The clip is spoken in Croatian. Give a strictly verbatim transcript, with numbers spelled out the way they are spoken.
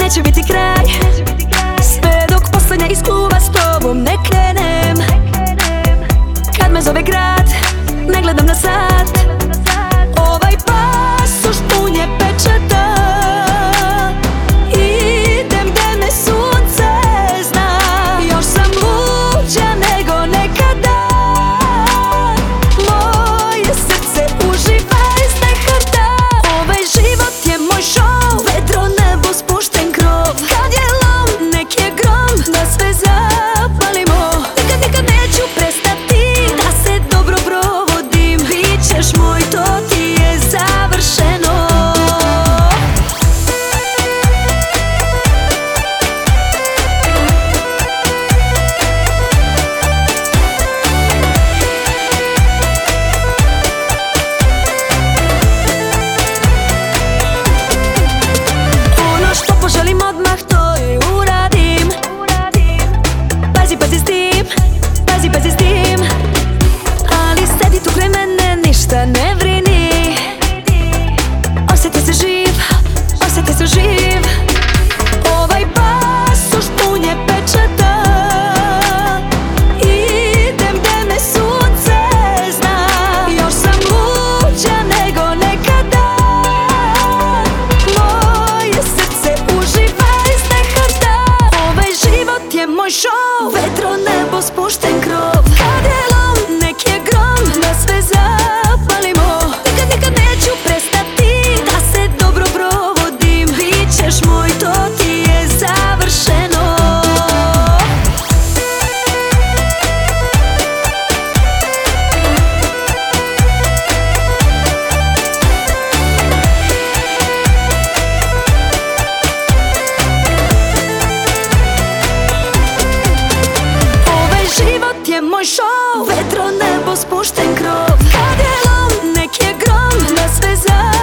neće biti kraj, sve dok posljednja iz kluba s tobom ne krenem. Kad me zove grad, ne gledam na sat, ovaj pasoš pun je pečata. Idem gde me sunce zna, još sam luđa nego nekada. Moje srce uživa iz nehata. Ovaj život je moj show, vedro nebo, spušten krov. Kad je lom, nek je grom, da sve zapalimo. Nikad, nikad neću prestati da se dobro provodim. Bićeš moj, to ti je završeno. Ono što poželim odmah to i uradim. Pazi, pazi s tim, pazi, pazi s tim. Ali sedi tu kraj mene, ništa ne brini. Osjeti se živ, osjeti se živ. Ovaj pasoš pun je pečata. Idem gde me sunce zna, još sam luđa nego nekada. Moje srce uživa iz nehata. Ovaj život je moj show, vedro nebo, spušten krov. Kad je lom, nek je grom, da sve zapalimo. Nikad, nikad neću prestati da se dobro provodim. Bićeš moj, to ti je završeno. Ovaj život je moj show, vedro nebo, spušten krov. Kad je lom, nek je grom, da sve zapalimo.